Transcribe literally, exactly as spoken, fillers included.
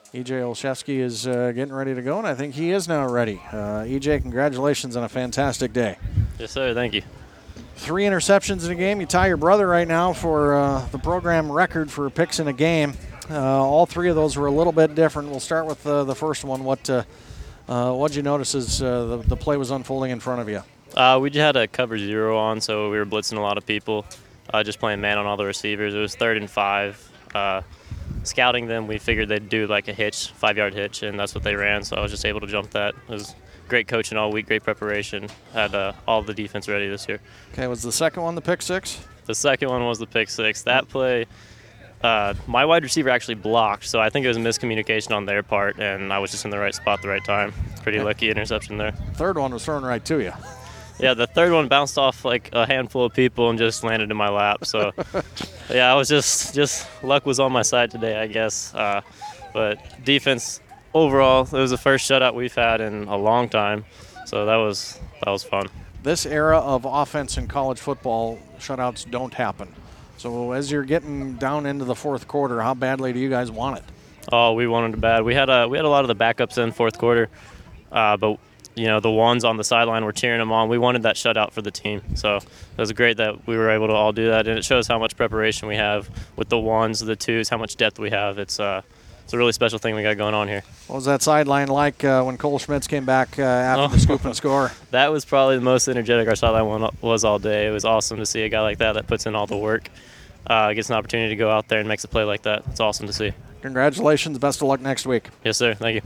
E J Olszewski is uh, getting ready to go, and I think he is now ready. Uh, E J, congratulations on a fantastic day. Yes, sir. Thank you. Three interceptions in a game. You tie your brother right now for uh, the program record for picks in a game. Uh, all three of those were a little bit different. We'll start with uh, the first one. What uh, uh, what'd you notice as uh, the, the play was unfolding in front of you? Uh, we just had a cover zero on, so we were blitzing a lot of people, uh, just playing man on all the receivers. It was third and five. Uh, scouting them, we figured they'd do like a hitch, five-yard hitch, and that's what they ran, so I was just able to jump that. It was great coaching all week, great preparation. Had uh, all the defense ready this year. Okay, was the second one the pick six? The second one was the pick six. That play, uh, my wide receiver actually blocked, so I think it was a miscommunication on their part, and I was just in the right spot at the right time. Pretty lucky interception there. Third one was thrown right to you. Yeah, the third one bounced off like a handful of people and just landed in my lap. So, yeah, I was just, just luck was on my side today, I guess. Uh, but defense overall, it was the first shutout we've had in a long time. So that was that was fun. This era of offense in college football, shutouts don't happen. So as you're getting down into the fourth quarter, how badly do you guys want it? Oh, we wanted it bad. We had a we had a lot of the backups in fourth quarter, uh, but. You know, the ones on the sideline were cheering them on. We wanted that shutout for the team. So it was great that we were able to all do that. And it shows how much preparation we have with the ones, the twos, how much depth we have. It's uh, it's a really special thing we got going on here. What was that sideline like uh, when Cole Schmitz came back uh, after oh. the scoop and score? That was probably the most energetic our sideline one was all day. It was awesome to see a guy like that that puts in all the work, uh, gets an opportunity to go out there and makes a play like that. It's awesome to see. Congratulations. Best of luck next week. Yes, sir. Thank you.